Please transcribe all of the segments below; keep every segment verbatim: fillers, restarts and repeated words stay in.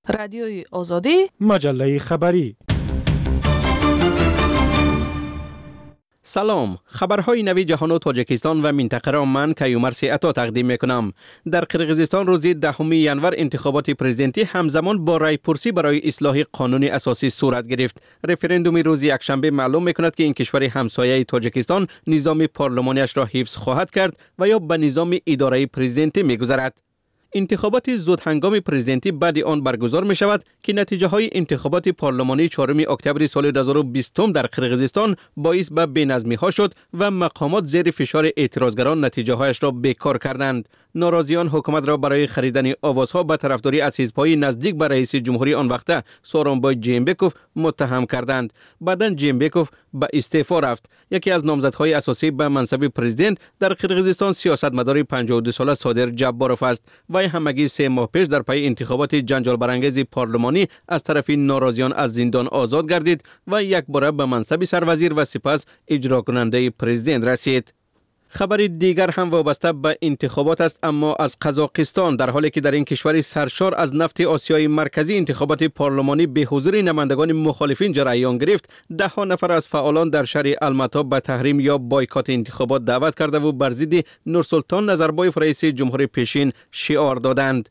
رادیوی آزادی، مجله خبری. سلام، خبرهای نوی جهان و تاجیکستان و منطقه را من کیومرث عطا تقدیم میکنم. در قرقیزستان روز دهم ژانویه انتخابات پرزیدنتی همزمان با رای پرسی برای اصلاح قانون اساسی صورت گرفت. رفراندوم روز یکشنبه معلوم میکند که این کشور همسایه تاجیکستان نظام پارلمانیش را حفظ خواهد کرد و یا به نظام اداره پرزیدنتی میگذرد. انتخابات زود هنگام پرزیدنتی بعد آن برگزار می شود که نتیجه های انتخابات پارلمانی چهارم اکتبر سال دو هزار و بیست در قرقیزستان باعث به بی‌نظمی ها شد و مقامات زیر فشار اعتراضگران نتیجه هایش را بیکار کردند. ناراضیان حکومت را برای خریدن آوازها به طرفداری از حزب‌های نزدیک به رئیس جمهوری آن وقته سورونبای جیمبکوف متهم کردند. بعداً جیمبکوف به استعفا رفت. یکی از نامزدهای اساسی به منصب پرزیدنت در قرقیزستان سیاستمدار پنجاه و دو ساله صادر جباروف است. وی همگی سه ماه پیش در پی انتخابات جنجال برانگیز پارلمانی از طرف ناراضیان از زندان آزاد گردید و یک باره به منصب سروزیر و سپس اجرا کننده پرزیدنت رسید. خبر دیگر هم وابسته به انتخابات است، اما از قزاقستان، در حالی که در این کشور سرشار از نفت آسیای مرکزی انتخابات پارلمانی به حضور نمایندگان مخالفین جریان گرفت. ده ها نفر از فعالان در شهر الماتا به تحریم یا بایکات انتخابات دعوت کرده و بر ضد نورسلطان نظربایف رئیس جمهور پیشین شعار دادند.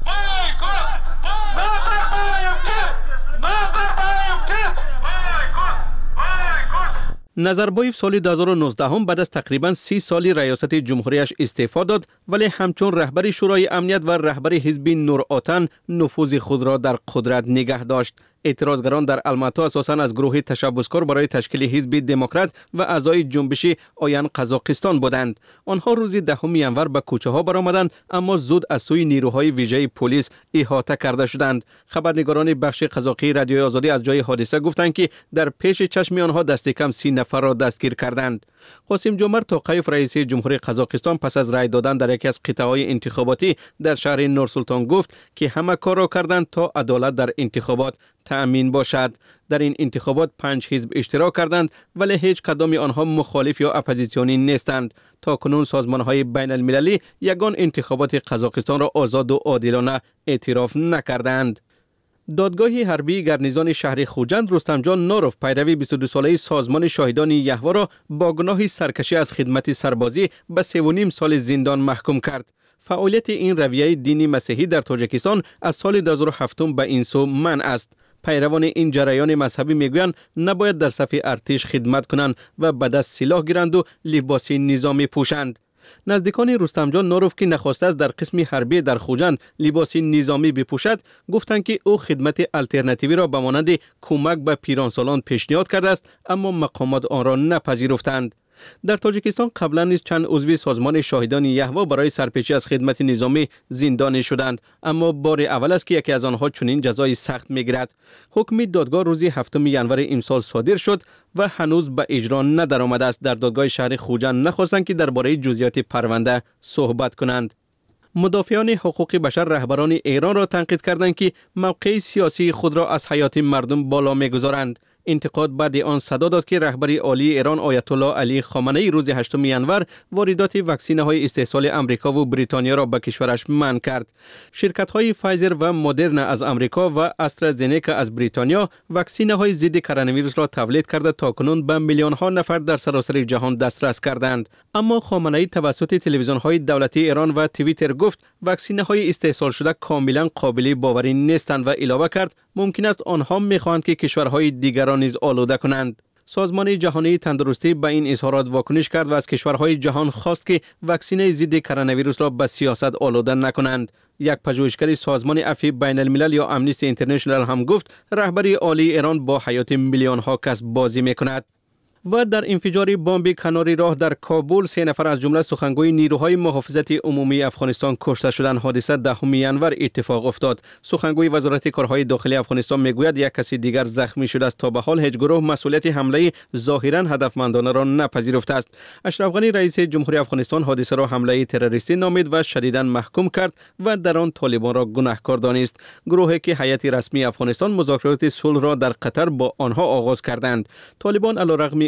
نظربایف سال دو هزار و نوزده هم بعد از تقریباً سی سالی ریاست جمهوریش استعفا داد، ولی همچون رهبر شورای امنیت و رهبر حزب نورآتن نفوذ خود را در قدرت نگه داشت. اعتراضگران در الماتا اساساً از گروه تشبسکار برای تشکیل حزب دموکرات و اعضای جنبش آین قزاقستان بودند. آنها روز دهم ژانویه به کوچه ها برآمدند، اما زود از سوی نیروهای ویژه پلیس احاطه کرده شدند. خبرنگاران بخش قزاقی رادیوی آزادی از جای حادثه گفتند که در پیش چشم آنها دست کم سی نفر را دستگیر کردند. قاسم جمعت توقیف رئیس جمهوری قزاقستان پس از رای دادن در یکی از قطعه‌های انتخاباتی در شهر نورسلطان گفت که همه کار را کردند تا عدالت در انتخابات تأمین باشد. در این انتخابات پنج حزب اشتراک کردند، ولی هیچ کدام آنها مخالف یا اپوزیسیونی نیستند. تا کنون سازمان‌های بین المللی یگان انتخابات قزاقستان را آزاد و عادلانه اعتراف نکردند. دادگاه حربی گرنیزان شهر خوجند رستمجان نوروف پیروی بیست و دو ساله سازمان شاهدان یهوه را با گناه سرکشی از خدمت سربازی به سه و نیم سال زندان محکوم کرد. فعالیت این رویه دینی مسیحی در تاجیکستان از سال دو هزار و هفت به این سو منع است. پیروان این جریان مذهبی میگویند نباید در صف ارتش خدمت کنند و به دست سلاح گیرند و لباس نظامی پوشند. نزدیکان رستمجان نوروف که نخواسته است در قسم حربی در خوجند لباس نظامی بپوشد، گفتند که او خدمت الترناتیوی را به مانند کمک به پیرانسالان پیشنهاد کرده است، اما مقامات آن را نپذیرفتند. در تاجیکستان قبلا نیز چند عضو سازمان شاهدان یهوه برای سرپیچی از خدمت نظامی زندانی شدند، اما بار اول است که یکی از آنها چنین جزای سخت میگیرد. حکم دادگاه روز هفتم ژانویه امسال صادر شد و هنوز به اجرا ندرآمده است. در دادگاه شهر خوجند نخواستند که درباره جزئیات پرونده صحبت کنند. مدافعان حقوق بشر رهبران ایران را تنقید کردند که موقع سیاسی خود را از حیات مردم بالا میگذارند. انتقاد بعد آن صدا داد که رهبر عالی ایران آیت الله علی خامنه‌ای روز هشتم ژانویه واردات واکسن‌های استحصال آمریکا و بریتانیا را به کشورش منع کرد. شرکت‌های فایزر و مدرن از آمریکا و استرازنیکا از بریتانیا واکسن‌های ضد کرونا ویروس را تولید کرده تا کنون به میلیون‌ها نفر در سراسر جهان دسترس کردند. اما خامنه‌ای توسط تلویزیون‌های دولتی ایران و توییتر گفت واکسن‌های استحصال شده کاملا قابل باوری نیستند و علاوه کرد ممکن است آنها می‌خواهند که کشورهای دیگر را نیز آلوده کنند. سازمان جهانی تندرستی به این اظهارات واکنش کرد و از کشورهای جهان خواست که واکسن ضد کرونا ویروس را به سیاست آلوده نکنند. یک پژوهشگر سازمان عفو بین الملل یا امنیستی اینترنشنال هم گفت رهبر عالی ایران با حیات میلیون ها کس بازی میکند. و در انفجار بمب کنار راه در کابل سه نفر از جمله سخنگوی نیروهای محافظت عمومی افغانستان کشته شدند. حادثه دهم ژانویه اتفاق افتاد. سخنگوی وزارت کارهای داخلی افغانستان میگوید یک کسی دیگر زخمی شده است. تا به حال هیچ گروه مسئولیت حمله ظاهرا هدفمندانه را نپذیرفته است. اشرف غنی رئیس جمهوری افغانستان حادثه را حمله تروریستی نامید و شدیداً محکوم کرد و در آن طالبان را گناهکار دانست. گروهی که هیئت رسمی افغانستان مذاکرات صلح را در قطر با آنها آغاز کردند. طالبان علیرغم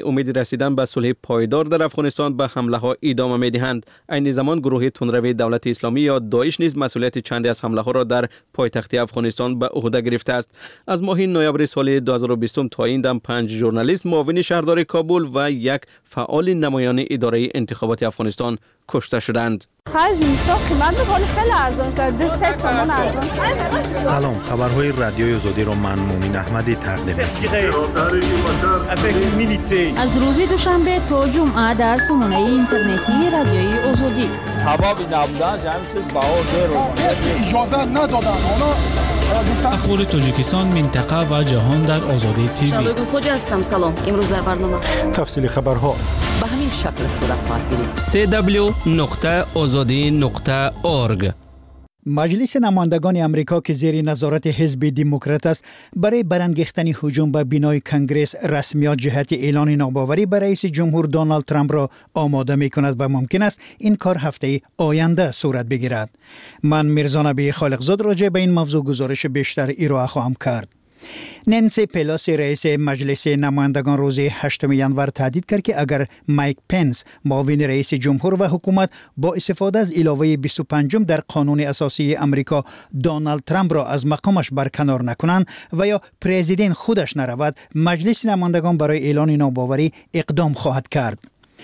امید رسیدن به صلح پایدار در افغانستان به حمله ها ادامه می‌دهند. عین زمان گروه تندروی دولت اسلامی یا داعش نیز مسئولیت چندی از حمله ها را در پایتخت افغانستان به عهده گرفته است. از ماه نوامبر سال دو هزار و بیست تا این دم پنج ژورنالیست، معاون شهردار کابل و یک فعال نمایان اداره انتخابات افغانستان کشته شدند. سلام، خبرهای رادیوی آزادی را من مومن احمدی تقدیم می‌کنم. از روز دوشنبه تا جمعه در سامانه اینترنتی رادیوی آزادی. حبابی نبودن همین چیز باور داره. اجازه ندادن. اخبار تاجیکستان، منطقه و جهان در آزادی تیوی. شادو خوجا هستم. سلام. امروز در برنامه تفصیل خبرها به همین شکل صورت خواهد گرفت. سی دبلیو نقطه آزادی نقطه اورگ. مجلس نمایندگان امریکا که زیر نظارت حزب دموکرات است، برای برانگیختن هجوم به بینای کنگره رسمیات جهت اعلان ناباوری بر رئیس جمهور دونالد ترامپ را آماده می کند و ممکن است این کار هفته آینده صورت بگیرد. من میرزا نبی خالقزاد راجع به این موضوع گزارش بیشتر ارائه خواهم کرد. نانسی پلوسی رئیس مجلس نمایندگان روز هشتم ژانویه تهدید کرد که اگر مایک پنس معاون رئیس جمهور و حکومت با استفاده از علاوه بیست و پنج در قانون اساسی امریکا دونالد ترامپ را از مقامش برکنار نکنند و یا پرزیدنت خودش نرود، مجلس نمایندگان برای اعلان ناباوری اقدام خواهد کرد.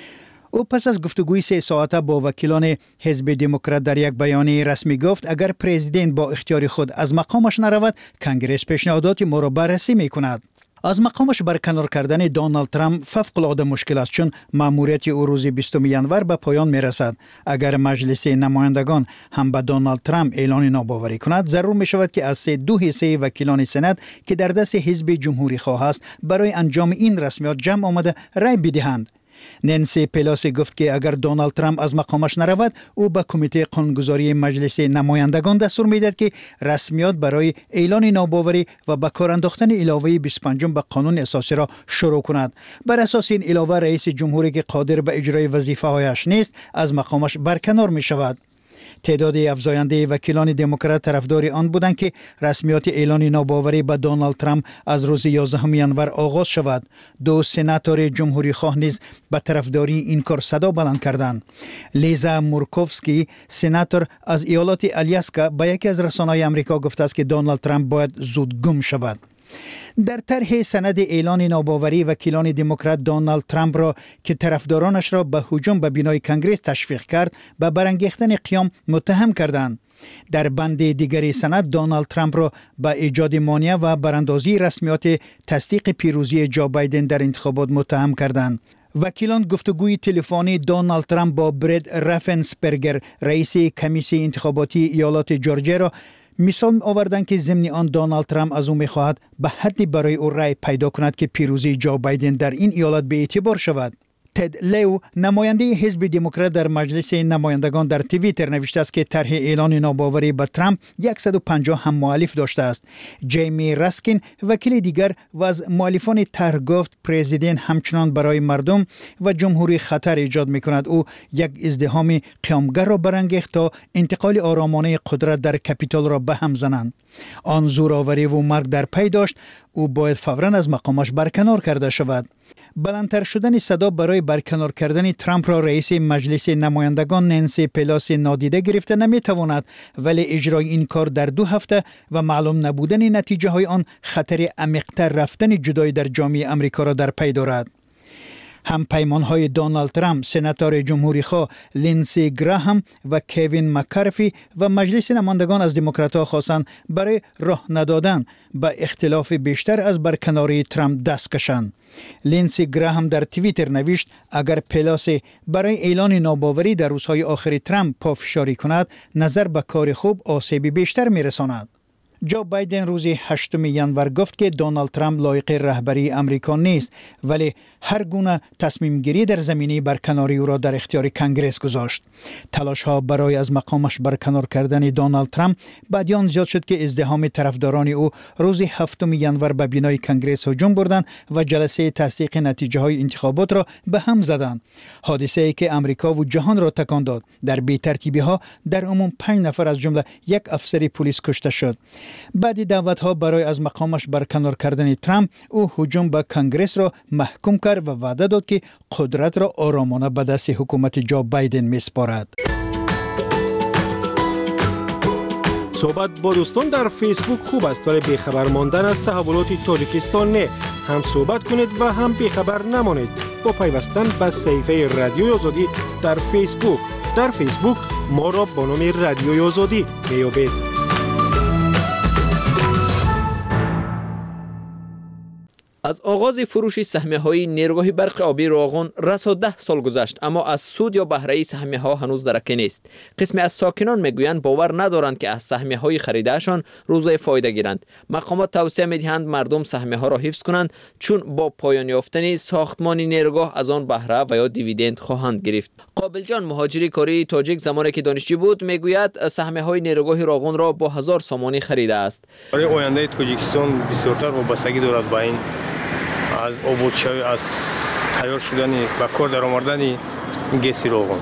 او پس از گفتگوی سه ساعته با وکیلان حزب دموکرات در یک بیانیه رسمی گفت اگر پرزیدنت با اختیار خود از مقامش نرود، کنگره پیشنهادات ما را بررسی می کند. از مقامش برکنار کردن دونالد ترامپ فوق‌العاده مشکل است، چون مأموریت او روز بیستم ژانویه به پایان می رسد. اگر مجلس نمایندگان هم به دونالد ترامپ اعلان ناباوری کند، ضرور می شود که از سه دو حصه وکیلان سنا که در دست حزب جمهوری خواه است برای انجام این رسمیات جمع آمده رای بدهند. نانسی پلوسی گفت که اگر دونالد ترامپ از مقامش نرود، او به کمیته قانونگذاری مجلس نمایندگان دستور میدهد که رسمیات برای اعلان ناباوری و به کار انداختن علاوه بیست و پنج به قانون اساسی را شروع کند. بر اساس این علاوه رئیس جمهوری که قادر به اجرای وظیفه هایش نیست از مقامش برکنار می شود. تعداد افزاینده وکیلان دموکرات طرفدار آن بودند که رسمیات اعلان ناباوری به دونالد ترامپ از روز یازدهم ژانویه آغاز شود. دو سناتور جمهوری خواه نیز به طرفداری این کار صدا بلند کردند. لیزا مورکوفسکی سناتور از ایالت الیاسکا به یکی از رسانه‌های آمریکا گفته است که دونالد ترامپ باید زود گم شود. در طرح سند اعلان ناباوری وکیلان دموکرات دونالد ترامپ را که طرفدارانش را به هجوم به بینای کنگره تشویق کرد به برانگیختن قیام متهم کردند. در بند دیگری سند دونالد ترامپ را به ایجاد مانع و براندازی رسمیات تصدیق پیروزی جو بایدن در انتخابات متهم کردند. وکیلان گفتگوی تلفنی دونالد ترامپ با برد رافنسپرگر رئیس کمیسیون انتخاباتی ایالات جورجیا را مثال آوردند که ضمن آن دونالد ترامپ از او می‌خواهد به حدی برای او رای پیدا کند که پیروزی جو بایدن در این ایالت به اعتبار شود. تد لیو نماینده حزب دموکرات در مجلس نمایندگان در توییتر نوشته است که طرح اعلان ناباوری به ترامپ صد و پنجاه هم مؤلف داشته است. جیمی راسکین وکیل دیگر و از مؤلفان طرح گفت پرزیدنت همچنان برای مردم و جمهوری خطر ایجاد می‌کند. او یک ازدحام قیامگر را برانگیخت تا انتقال آرامانه قدرت در کپیتال را به هم زنند. آن زورآوری و مرگ در پی داشت. او باید فوراً از مقامش برکنار کرده شود. بلندتر شدن صدا برای برکنار کردن ترامپ را رئیس مجلس نمایندگان نانسی پلوسی نادیده گرفته نمیتواند، ولی اجرای این کار در دو هفته و معلوم نبودن نتیجه های آن خطر عمیق‌تر رفتن جدایی در جامعه امریکا را در پی دارد. هم پیمان‌های دونالد ترامپ، سناتور جمهوری خواه لینسی گراهام و کوین مکارفی و مجلس نمایندگان از دموکرات‌ها خواستند برای راه ندادن به اختلاف بیشتر از برکناری ترامپ دست کشند. لینسی گراهام در توییتر نوشت اگر پلوسی برای اعلان ناباوری در روزهای آخر ترامپ پافشاری کند، نظر به کار خوب آسیب بیشتر می‌رساند. جو بایدن روز هشتم ژانویه گفت که دونالد ترامپ لایق رهبری امریکا نیست، ولی هر گونه تصمیم گیری در زمینه برکناری او را در اختیار کنگره گذاشت. تلاش ها برای از مقامش برکنار کردن دونالد ترامپ بعدیان زیاد شد که ازدحام طرفداران او روز هفتم ژانویه به بینای کنگره هجوم بردند و جلسه تصدیق نتیجه های انتخابات را به هم زدند. حادثه ای که امریکا و جهان را تکان داد. در بی‌ترتیبی ها در عموم پنج نفر از جمله یک افسر پلیس کشته شد. بعد دعوت‌ها برای از مقامش برکنار کردن ترامپ، او هجوم به کنگرس را محکوم کرد و وعده داد که قدرت را آرامانه به دست حکومت جو بایدن میسپارد. صحبت با دوستان در فیسبوک خوب است ولی بیخبر ماندن از تحولات تاجیکستان نه. هم صحبت کنید و هم بیخبر نمانید با پیوستن به صفحه رادیوی آزادی در فیسبوک. در فیسبوک ما را با نام رادیوی آزادی میابید. از آغاز فروش سهمیه‌های نیروگاه برق آبی راغون رسا ده سال گذشت، اما از سود یا بهره سهمیه‌ها هنوز درکی نیست. قسمی از ساکنان میگویند باور ندارند که از سهمیه‌های خریدهشان روزی فایده گیرند. مقامات توصیه می‌دهند مردم سهمیه‌ها را حفظ کنند چون با پایان یافتن ساختمان نیروگاه از آن بهره و یا دیویدند خواهند گرفت. قابل جان مهاجری کاری تاجیک زمانی که دانشجو بود میگوید سهمیه‌های نیروگاه راغون را با هزار سامانی خریده است. برای آینده تاجیکستان بسیارتر وابستگی دارد به این از آبادشوی، از تیار شدن و کار در آوردن گس راغون.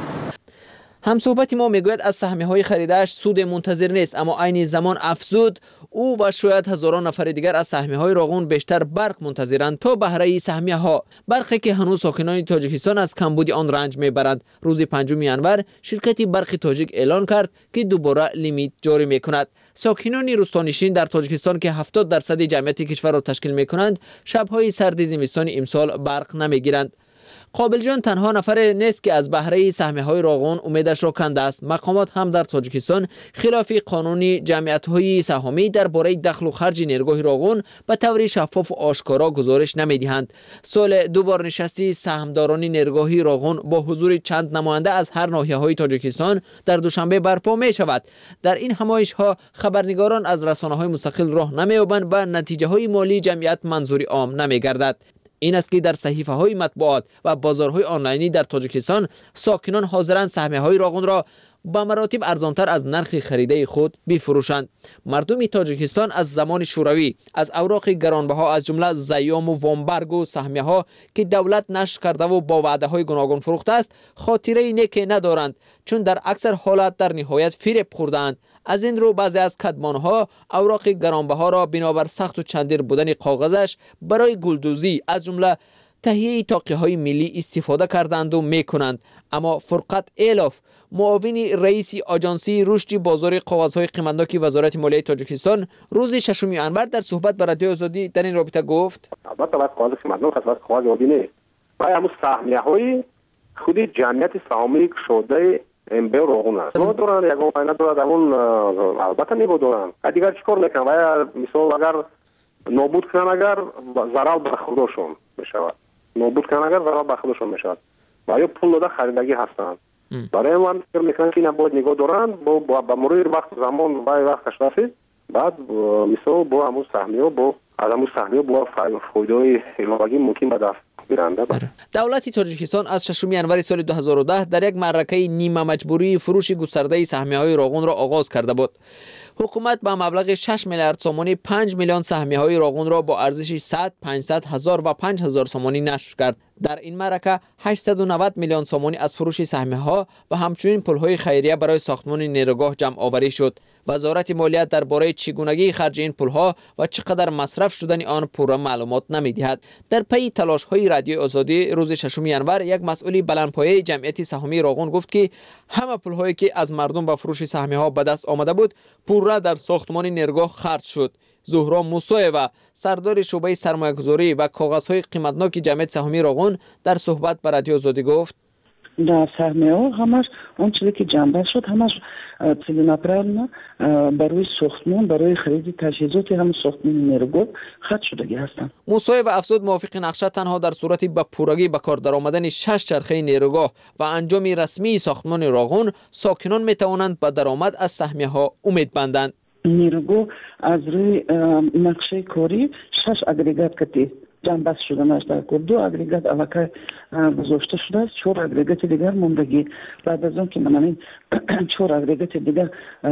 هم صحبت ما میگوید از سهمیه‌های خریده‌اش سود منتظر نیست، اما عین زمان افزود او و شاید هزاران نفر دیگر از سهمیه‌های راغون بیشتر برق منتظرند تا بهره سهمیه‌ها. برقی که هنوز ساکنان تاجیکستان از کمبود آن رنج میبرند. روز پنجم ژانویه شرکت برق تاجیک اعلان کرد که دوباره لیمیت جاری میکند. ساکنان روستانشین در تاجیکستان که هفتاد درصد جمعیت کشور را تشکیل میکنند شب‌های سرد زمستان امسال برق نمیگیرند. قابل جان تنها نفر نیست که از بهره سهمیه‌های راغون امیدش را کنده است. مقامات هم در تاجیکستان خلاف قانون جمعیت‌های سهامی درباره دخل و خرج نیروگاه راغون به طور شفاف و آشکارا گزارش نمی‌دهند. سال دو بار نشستی سهامداران نیروگاه راغون با حضور چند نماینده از هر ناحیه‌های تاجیکستان در دوشنبه برپا می‌شود. در این همایش‌ها خبرنگاران از رسانه‌های مستقل راه نمی‌یابند و نتیجه‌های مالی جمعیت منظور عام نمی‌گردد. این است که در صحیفه های مطبوعات و بازارهای آنلاینی در تاجیکستان ساکنان حاضرند سهمیه های راغون را با مراتب ارزانتر از نرخ خریده خود بفروشند. مردم تاجیکستان از زمان شوروی از اوراق گرانبها از جمله زیام و وامبرگ و سهمیه ها که دولت نشر کرده و با وعده های گوناگون فروخته است خاطره نیکی ندارند، چون در اکثر حالت در نهایت فریب خوردند. از این رو بعضی از کدمانها اوراق گرانبها را بنابر سخت و چندیر بودن کاغذش برای گلدوزی از جمله تهیه تاقه های ملی استفاده کردند و میکنند. اما فرقت ایلاف معاون رئیس آژانسی رشد بازار کاغذهای قیمتناک وزارت مالیه تاجیکستان روز ششم ژانویه در صحبت با رادیو آزادی در این رابطه گفت: البته باید کاغذ قیمتناک از کاغذ عادی نیست. باید همون سهمیه های خود جمعیت سهامی شده این به راغون است. ما دوران یکم پایین دوران همون البته نیبو دوران. دیگر چیکار میکنن؟ باید مثال اگر نابود کنن اگر ضرر به خودشون میشود. نابود کنن اگر ضرر به خودشون میشود. باید پول داده خریدگی هستند. برای من فکر میکنم که نباید نگاه دارن با با مرور وقت زمان با وقتش رسید بعد مثلا با همون سهمیه با از همون سهمیه با فایده اضافی ممکن به دست بیارنده. دولت تاجیکستان از ششم ژانویه سال دو هزار و ده در یک معرکه نیمه مجبوری فروش گسترده سهمیه‌های راغون را آغاز کرده بود. حکومت با مبلغ شش میلیارد سومانی پنج میلیون سهمیه‌های راغون را با ارزش صد، پانصد هزار و پنج هزار سومانی نشر کرد. در این معرکه هشتصد و نود میلیون سومانی از فروش سهمیه‌ها و همچنین پول‌های خیریه برای ساختمان نیروگاه جمع آوری شد. وزارت مالیات درباره چگونگی خرج این پول‌ها و چقدر مصرف شدن آن پورا معلومات نمی‌دهد. در پی تلاش‌های رادیو آزادی روز ششم ژانویه یک مسئول بلندپایه جمعیت سهامی راغون گفت که همه پول‌هایی که از مردم با فروش سهمیه‌ها به دست آمده بود پورا در ساختمان نیروگاه خرج شد. زهرا موسویوا سردار شعبه سرمایه‌گذاری و کاغذهای قیمتناک جمعیت سهامی راغون در صحبت با رادیو آزادی گفت: در سهمیه ها همش اون چیزی که جنبه شد همش целенаправленно برای ساختمان برای خرید تجهیزات هم ساختمان نیروگاه خرج شدگی هستند. موسوی و افزود موافق نقشه تنها در صورت به پورگی به کار درآمدن شش چرخه نیروگاه و انجام رسمی ساختمان راغون ساکنان می توانند به درآمد از سهمیه ها امید بندند. نیروگاه از روی نقشه کاری شش اگریگات کتی جنبست شده است. در دو اگریگات علاقه گذاشته شده است، چهار اگریگات دیگر موندگی. بعد از اون که من این چهار اگریگات دیگر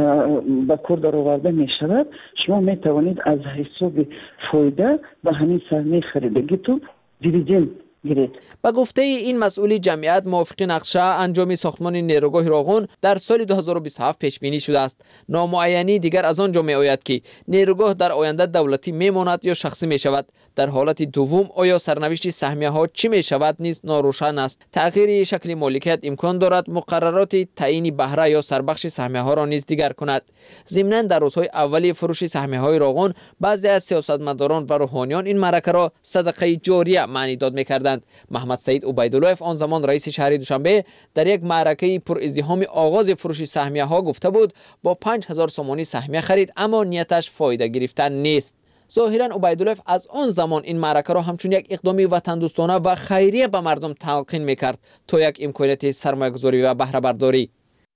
به کار درآورده می شود شما می توانید از حساب فایده و همین سهمیه خریدگیتون دیویدند گرفت. با گفته این مسئول جمعیت، موافق نقشه انجام ساختمان نیروگاه راغون در سال دو هزار و بیست و هفت پیش بینی شده است. نامعینی دیگر از آن جا می آید که نیروگاه در آینده دولتی می ماند یا شخصی می شود. در حالت دوم آیا سرنوشت سهمیه ها چی می شود نیز ناروشن است. تغییر شکل مالکیت امکان دارد مقررات تعیین بهره یا سربخش سهمیه ها را نیز دیگر کند. ضمناً در روزهای اولی فروش سهمیه های راغون بعضی از سیاستمداران و روحانیان این معرکه را صدقه جاریه معنی داد می‌کردند. محمد سعید عبیدالله آن زمان رئیس شهر دوشنبه در یک معرکه پر ازدحام آغاز فروش سهمیه ها گفته بود با پنج هزار سومانی سهمیه خرید، اما نیتش فایده گرفتن نیست. ظاهراً عبیدالله از آن زمان این معرکه را همچون یک اقدامی وطن دوستانه و خیریه به مردم تلقین می‌کرد تا یک امکانات سرمایه‌گذاری و بهره برداری.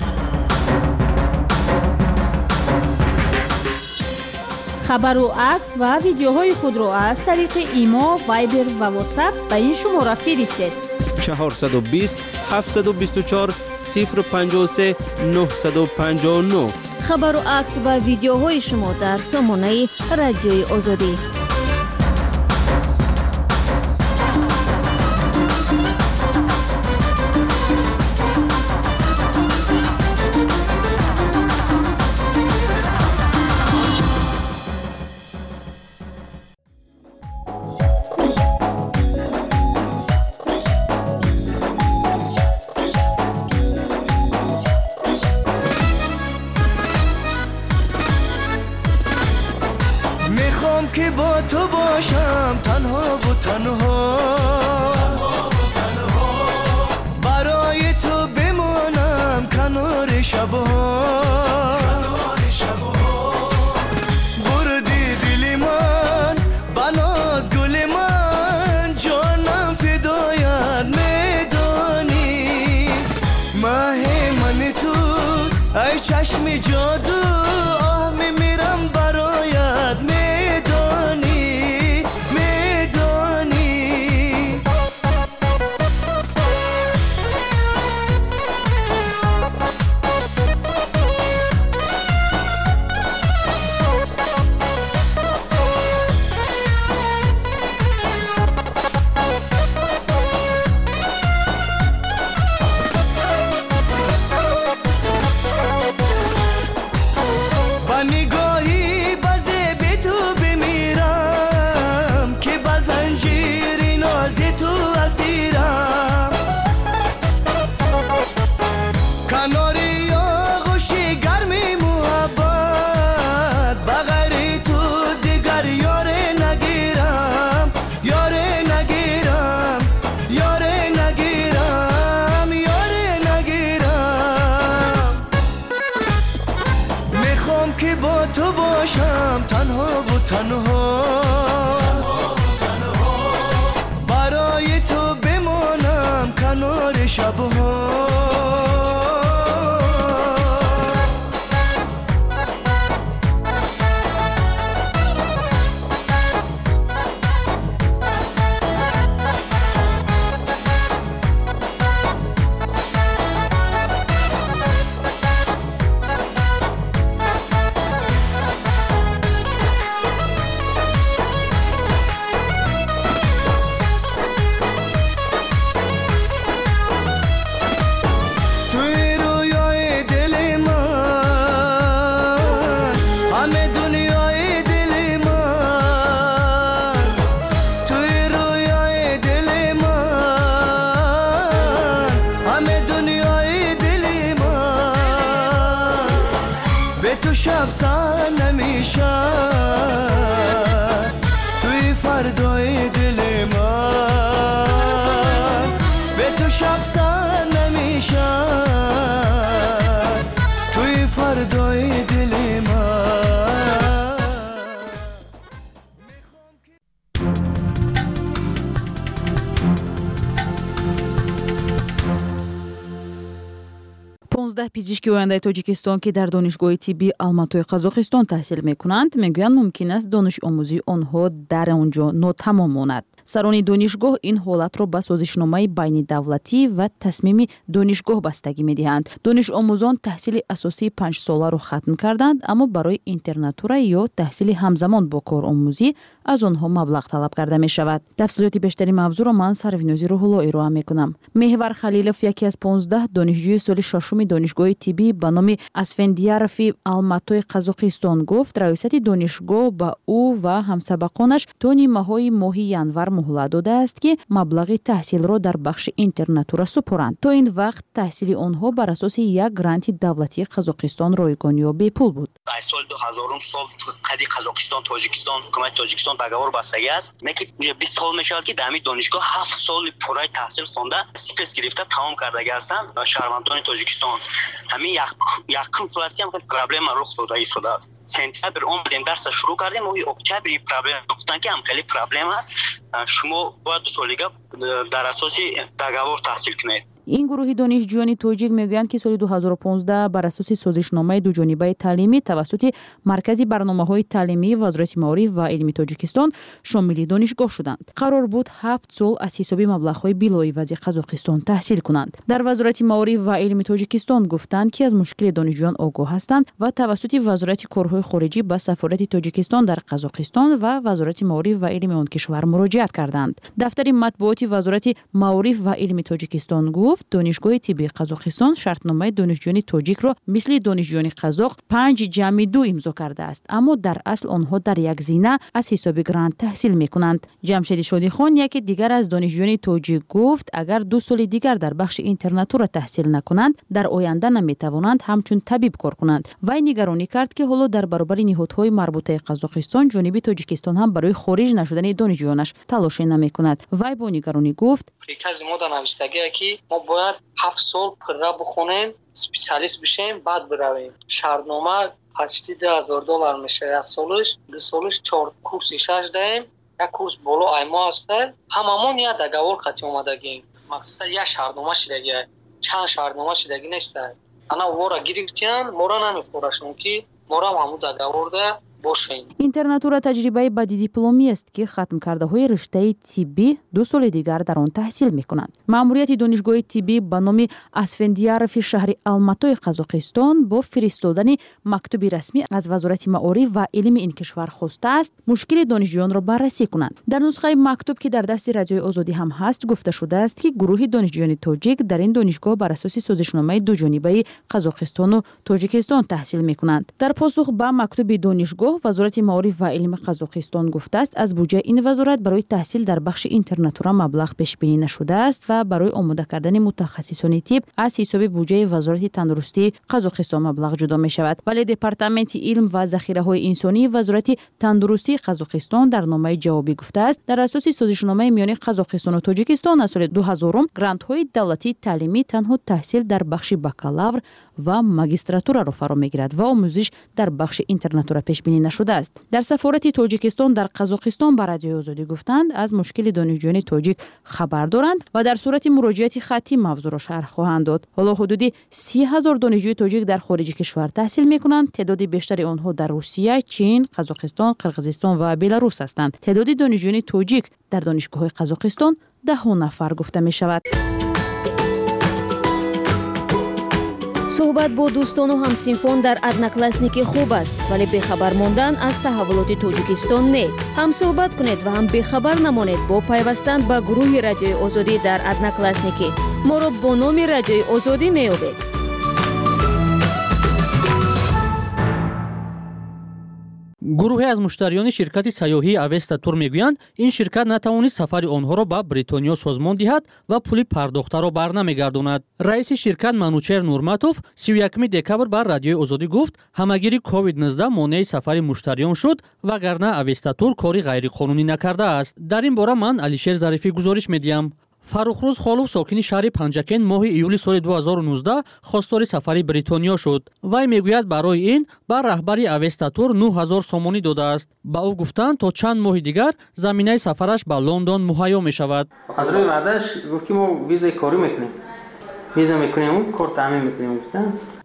خبر و عکس و ویدیوهای خود را از طریق ایما، وایبر و واتساپ به این شماره فرستید. چهارصد و بیست هفتصد و بیست و چهار صفر پنجاه و سه نهصد و پنجاه و نه. خبر و عکس و ویدیوهای شما در سامانه رادیوی آزادی. که با تو باشم تنها و تنها، برای تو بمانم کنار شبها. بردی دل من بناز گل من، جانم فدایت میدانی. ماه من تو ای چشم جادو، آه میمیرم برایت میدانی. که با تو باشم تنها و تنها، برای تو بمانم کنار شبها. شب سر نمیشه توی فردای دل من، به تو شب سر نمیشه توی فردای دل من. پانزده پزشک آینده تاجیکستان که در دانشگاه طبی آلماتوی قزاقستان تحصیل میکنند میگویند ممکن است دانش آموزی آنها در آنجا ناتمام ماند. сарони донишгоҳ ин ҳолатро ба созишномаи байнидавлатӣ ва тасмими донишгоҳ бастагӣ медиҳанд. донишомӯзон таҳсили асосии панҷсоларо хатм карданд, аммо барои интернатура ё таҳсили ҳамзамон бо коромӯзӣ аз онҳо маблағ талаб карда мешавад. тафсилоти бештари мавзӯъро ман Сарвинози Рӯҳулло ироа мекунам. Меҳвар Халилов яке аз понздаҳ донишҷӯи соли шашуми донишгоҳи тиббӣ ба номи Асфендиярофи Алматои Қазоқистон гуфт, раёсати донишгоҳ ба ӯ ва ҳамсабақонаш то нимаҳои моҳи январ муҳлат додааст ки маблағи таҳсилро дар бахши интернатура супоранд. То ин вақт таҳсили онҳо бар асоси як гранти давлатии Қазоқистон ройгон ё бепул буд. аз соли дуҳазорум сол қади Қазоқистон Тоҷикистон ҳукумати Тоҷикистон договор бастагӣ аст. Неки бист сол мешавад ки дар ҳамин донишгоҳ ҳафт соли пурраи таҳсил хонда сипес гирифта тамом кардагӣ ҳастанд шаҳрвандони Тоҷикистон. ҳамин якум сол аст ки ҳам проблема рух дода истодааст. сентябр омадем дарса шурӯъ кардем, моҳи октябри проблема гуфтанд ки ҳам хеле проблема аст, шумо бояд ду солига дар асоси договор таҳсил кунед. ин гурӯҳи донишҷӯёни тоҷик мегӯянд ки соли дуҳазору понздаҳ бар асоси созишномаи дуҷонибаи таълимӣ тавассути Маркази барномаҳои таълимии Вазорати Маориф ва илми Тоҷикистон шомили донишгоҳ шуданд. Қарор буд ҳафт сол аз ҳисоби маблағҳои билоивази Қазоқистон таҳсил кунанд. Дар Вазорати Маориф ва илми Тоҷикистон гуфтанд ки аз мушкили донишҷӯён огоҳ ҳастанд ва тавассути Вазорати корҳои хориҷӣ ба Сафорати Тоҷикистон дар Қазоқистон ва Вазорати Маориф ва илми он кишвар муроҷиат карданд. Дафтари матбуоти Вазорати Маориф ва илми Тоҷикистон гуфт донишгоҳи тиббии Қазоқистон шартномаи донишҷӯёни тоҷикро мисли донишҷӯёни қазоқ панҷ ҷамъи ду имзо кардааст, аммо дар асл онҳо дар як зина аз ҳисоби грант таҳсил мекунанд. Ҷамшеди Шодихон яке дигар аз донишҷӯёни тоҷик гуфт, агар ду соли дигар дар бахши интернатура таҳсил накунанд, дар оянда наметавонанд ҳамчун табиб кор кунанд. Вай нигаронӣ кард ки ҳоло дар баробари ниҳодҳои марбутаи Қазоқистон ҷониби Тоҷикистон ҳам барои хориҷ нашудани донишҷӯёнаш талоше намекунад. Вай бо нигаронӣ гуфт: прикази мо навистагие ки мо бояд ҳафт сол пурра бихонем, специалист бишем, баъд биравем. шаҳрнома почти ду ҳазор доллар меша як солиш, ду солиш чор курси шаш даем, як курс боло аймо аста, ҳамамон як договор қатъӣ омадагем. мақсад як шаҳрнома шидаги, чанд шаҳрнома шидаги неста. ана вора гирифтиян, мора намехӯрашон ки мора ҳамун договорда бошем. Интернатура таҷрибаи бадидипломӣ аст ки хатмкардаҳои риштаи тиббӣ ду соли дигар дар он таҳсил мекунанд. маъмурияти донишгоҳи тиббӣ ба номи Асфендиярофи шаҳри Алматои Қазоқистон бо фиристодани мактуби расмӣ аз Вазорати Маориф ва илми ин кишвар хостааст мушкили донишҷӯёнро баррасӣ кунанд. дар нусхаи мактуб ки дар дасти Радиои Озодӣ ҳам ҳаст гуфта шудааст ки гурӯҳи донишҷӯёни тоҷик дар ин донишгоҳ бар асоси созишномаи дуҷонибаи Қазоқистону Тоҷикистон таҳсил мекунанд. дар посух ба мактуби донишгоҳ Вазорати Маориф ва илми Қазоқистон гуфтааст, аз буҷаи ин вазорат барои таҳсил дар бахши интернатура маблағ пешбинӣ нашудааст ва барои омода кардани мутахассисони тиб аз ҳисоби буҷаи Вазорати тандурустии Қазоқистон маблағ ҷудо мешавад. вале Департаменти илм ва захираҳои инсонии Вазорати тандурустии Қазоқистон дар номаи ҷавобӣ гуфтааст, дар асоси созишномаи миёни Қазоқистону Тоҷикистон аз соли дуҳазорум грантҳои давлатии таълимӣ танҳо таҳсил дар бахши бакалавр ва магистратураро фаро мегирад ва омӯзиш дар бахши интернатура пешбинӣ нашудааст. дар Сафорати Тоҷикистон дар Қазоқистон ба Радиои Озодӣ гуфтанд, аз мушкили донишҷӯёни тоҷик хабар доранд ва дар сурати муроҷиати хаттӣ мавзӯъро шарҳ хоҳанд дод. ҳоло ҳудуди си ҳазор донишҷӯи тоҷик дар хориҷи кишвар таҳсил мекунанд. теъдоди бештари онҳо дар Русия, Чин, Қазоқистон, Қирғизистон ва Беларус ҳастанд. теъдоди донишҷӯёни тоҷик дар донишгоҳҳои Қазоқистон даҳҳо нафар гуфта мешавад. суҳбат бо дӯстону ҳамсинфон дар одноклассники хуб аст, вале бехабар мондан аз таҳаввулоти Тоҷикистон не. ҳам суҳбат кунед ва ҳам бехабар намонед бо пайвастан ба гурӯҳи Радиои Озодӣ дар одноклассники. моро бо номи Радиои Озодӣ меёбед. гурӯҳе аз муштариёни ширкати сайёҳии Авеста Тур мегӯянд, ин ширкат натавонист сафари онҳоро ба Бритониё созмон диҳад ва пули пардохтаро барнамегардонад. раиси ширкат Манучер Нурматов сию якуми декабр бар Радиои Озодӣ гуфт, ҳамагири ковид нуздаҳ монеи сафари муштариён шуд, вагарна Авеста Тур кори ғайриқонунӣ накардааст. дар ин бора ман Алишер Зарифӣ гузориш медиҳам. Фаррухрӯз Холов сокини шаҳри Панҷакен моҳи июли соли ду ҳазору нуздаҳ хостори сафари Бритониё шуд. Вай мегӯяд барои ин ба раҳбари Авеста Тур нӯҳ ҳазор сомонӣ додааст. ба ӯ гуфтанд то чанд моҳи дигар заминаи сафараш ба Лондон муҳайё мешавад. аз рӯи ваъдаш гуфт ки мо визаи корӣ мекунем, виза мекунем, кор таъмин мекунем.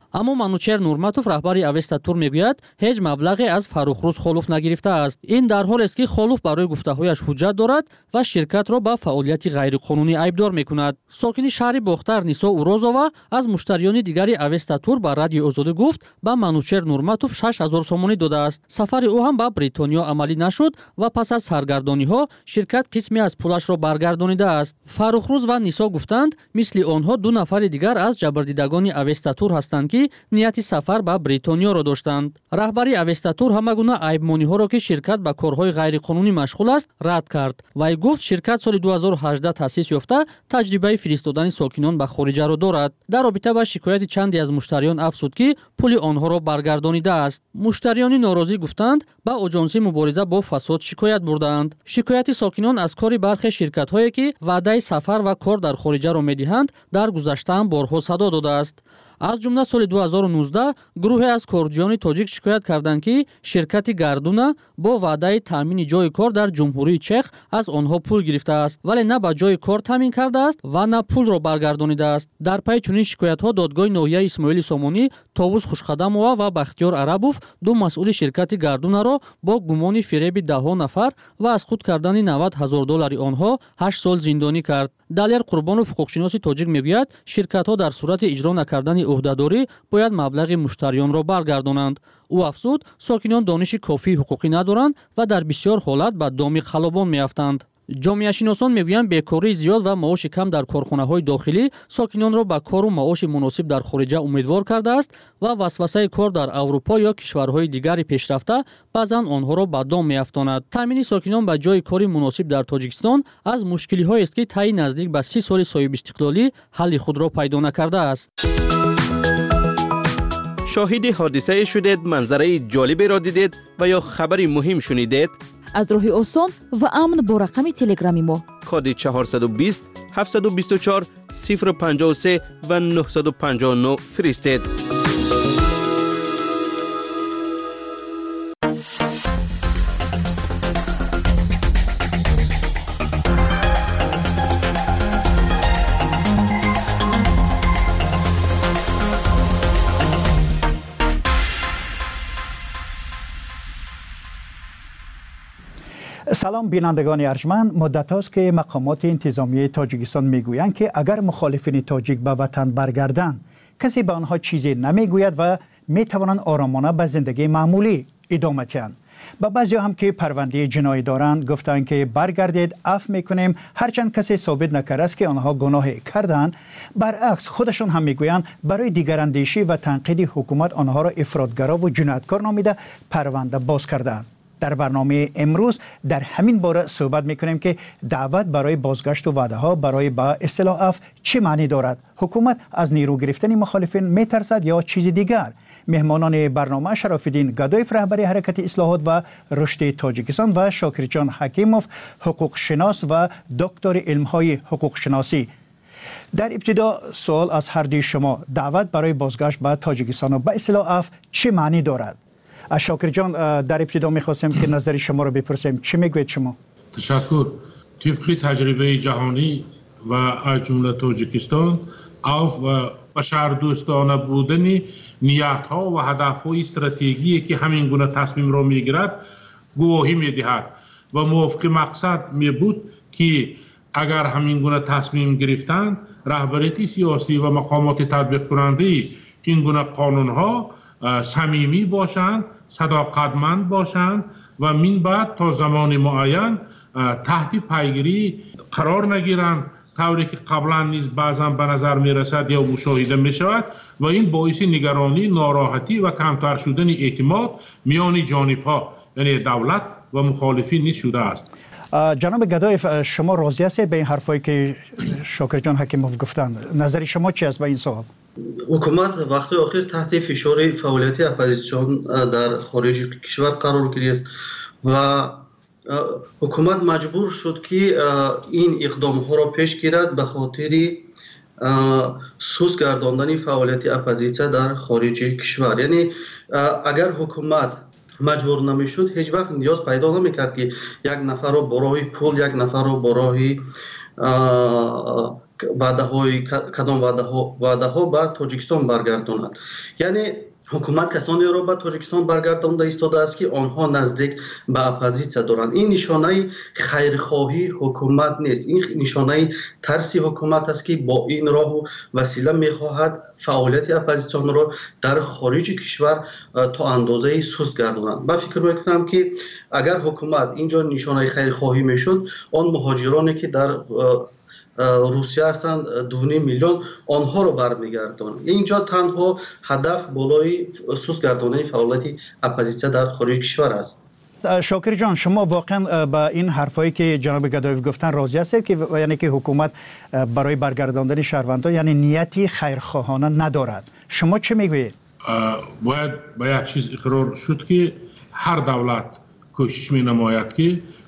аммо манучер нурматов раҳбари авеста тур мегӯяд ҳеҷ маблағе аз фаррухрӯз холуф нагирифтааст. ин дар ҳоле аст ки холуф барои гуфтаҳояш ҳуҷҷат дорад ва ширкатро ба фаъолияти ғайриқонунӣ айбдор мекунад. сокини шаҳри бохтар Нисо Урозова аз муштариёни дигари авеста тур ба радиои Озодӣ гуфт ба манучер Нурматов шаш ҳазор сомонӣ додааст. сафари ӯ ҳам ба Бритониё амалӣ нашуд ва пас аз саргардониҳо ширкат қисме аз пулашро баргардонидааст. Фаррухрӯз ва Нисо гуфтанд мисли онҳо ду нафари дигар аз ҷабрдидагони авеста тур ҳастанд ки нияти сафар ба Бритониёро доштанд. раҳбари авеста тур ҳама гуна айбмониҳоро ки ширкат ба корҳои ғайриқонунӣ машғул аст рад кард. Вай гуфт ширкат соли ду ҳазору ҳаждаҳ таъсис ёфта таҷрибаи фиристодани сокинон ба хориҷаро дорад. дар робита ба шикояти чанде аз муштариён афзуд ки пули онҳоро баргардонидааст. муштариёни норозӣ гуфтанд ба оҷонсии мубориза бо фасод шикоят бурдаанд. шикояти сокинон аз кори бархе ширкатҳое ки ваъдаи сафар ва кор дар хориҷаро медиҳанд дар гузаштаам борҳо садо додааст. аз ҷумла соли ду ҳазору нуздаҳ гурӯҳе аз корҷиёни тоҷик шикоят карданд ки ширкати Гардуна бо ваъдаи таъмини ҷойи кор дар ҷумҳурии Чех аз онҳо пул гирифтааст, вале на ба ҷойи кор таъмин кардааст ва на пулро баргардонидааст. дар пайи чунин шикоятҳо додгоҳи ноҳияи Исмоили Сомонӣ, Товус Хушқадамова ва Бахтиёр Арабов ду масъули ширкати Гардунаро бо гумони фиреби даҳҳо нафар ва аз худ кардани навад ҳазор доллари онҳо ҳашт сол зиндонӣ кард. Далер Қурбонов ҳуқуқшиноси тоҷик мегӯяд ширкатҳо дар сурати иҷро накардани ӯҳдадорӣ бояд маблағи муштариёнро баргардонанд. ӯ афзуд сокинон дониши кофии ҳуқуқӣ надоранд ва дар бисёр ҳолат ба доми халобон меафтанд. ҷомеашиносон мегӯянд бекории зиёд ва маоши кам дар корхонаҳои дохилӣ сокинонро ба кору маоши муносиб дар хориҷа умедвор кардааст ва васвасаи кор дар Аврупо ё кишварҳои дигари пешрафта баъзан онҳоро ба дом меафтонад. таъмини сокинон ба ҷойи кори муносиб дар Тоҷикистон аз мушкилиҳоест ки таи наздик ба си соли соҳибистиқлолӣ ҳалли худро пайдо накардааст. шоҳиди ҳодисае шудед, манзараи ҷолиберо дидед ва ё хабари муҳим шунидед? аз роҳи осон ва амн бо рақами телеграми мо коди чаҳорсаду бист ҳафтсаду бисту чор сифр панҷоҳу се ва нуҳсаду панҷоҳу нӯ фиристед. سلام بینندگان ارجمند، مدت است که مقامات انتظامی تاجیکستان میگویند که اگر مخالفین تاجیک به وطن برگردند کسی به آنها چیزی نمیگوید و میتوانند آرامانه به زندگی معمولی ادامه دهند. با بعضی هم که پرونده جنایی دارند گفتند که برگردید عفو میکنیم، هرچند کسی ثابت نکرده است که آنها گناهی کردند. برعکس خودشون هم میگویند برای دیگراندیشی و تنقید حکومت آنها را افراطگرا و جنایتکار نامیده پرونده باز کردند. در برنامه امروز در همین باره صحبت میکنیم که دعوت برای بازگشت و وعده ها برای با اصلاح عفو چه معنی دارد؟ حکومت از نیرو گرفتن مخالفین میترسد یا چیز دیگر؟ مهمانان برنامه شراف‌الدین گدایف رهبر حرکت اصلاحات و رشد تاجیکستان و شاکرجان حکیموف حقوق شناس و دکتر علم‌های حقوق شناسی. در ابتدا سوال از هر دوی شما، دعوت برای بازگشت به تاجیکستان و به اصلاح عفو چه معنی دارد؟ شاکر جان، در ابتدا می‌خواستم که نظر شما رو بپرسیم، چی میگوید شما؟ تشکر. طبق تجربه جهانی و از جمله تاجیکستان عفو و بشردوستانه بودن نیت‌ها و هدف‌های استراتژیکی که همین گونه تصمیم را می‌گیرد گواهی می‌دهد و موافق مقصد می‌بود که اگر همین گونه تصمیم گرفتند رهبریت سیاسی و مقامات تطبیق کننده این گونه قانون‌ها صمیمی باشند، صداقتمند باشند و من بعد تا زمان معین تحت پیگیری قرار نگیرند، طوری که قبلا نیز بعضا به نظر می رسد یا مشاهده می شود و این باعث نگرانی، ناراحتی و کمتر شدن اعتماد میان جانب ها یعنی دولت و مخالفین نیز شده است. جناب گدایف، شما راضی هستید به این حرفایی که شاکر جان حکیموف گفتند؟ نظر شما چی است به این سوال؟ حکومت وقتی آخر تحت فشار فعالیت اپوزیسیون در خارج کشور قرار گرفت و حکومت مجبور شد که این اقدام ها را پیش گیرد به خاطر سوس گرداندن فعالیت اپوزیسیون در خارج کشور. یعنی اگر حکومت مجبور نمیشد هیچ وقت نیاز پیدا نمیکرد که یک نفر رو برای پول، یک نفر رو برای ваъдаҳои кадом ваъдаҳо ваъдаҳо ба тоҷикистон баргардонад. яъне ҳукумат касонеро ба тоҷикистон баргардонда истодааст ки онҳо наздик ба оппозитсия доранд. ин нишонаи хайрхоҳии ҳукумат нест, ин нишонаи тарси ҳукумат аст ки бо ин роҳу васила мехоҳад фаъолияти оппозитсионро дар хориҷи кишвар то андозаи суст гардонад. ман фикр мекунам ки агар ҳукумат инҷо нишонаи хайрхоҳӣ мешуд, он муҳоҷироне ки дар русия ҳастанд дуним миллион онҳоро бармегардонад. инҷо танҳо ҳадаф болои суст гардонидани фаъолияти оппозитсия дар хориҷи кишвар аст. شاکر جان، شما واقعا با این حرفایی که جناب گدایف گفتن راضی هستید که یعنی که حکومت برای برگرداندن شهروندان یعنی نیتی خیرخواهانه ندارد؟ شما چه میگویید؟ باید با یک چیز اقرار شد که هر دولت کوشش می نماید که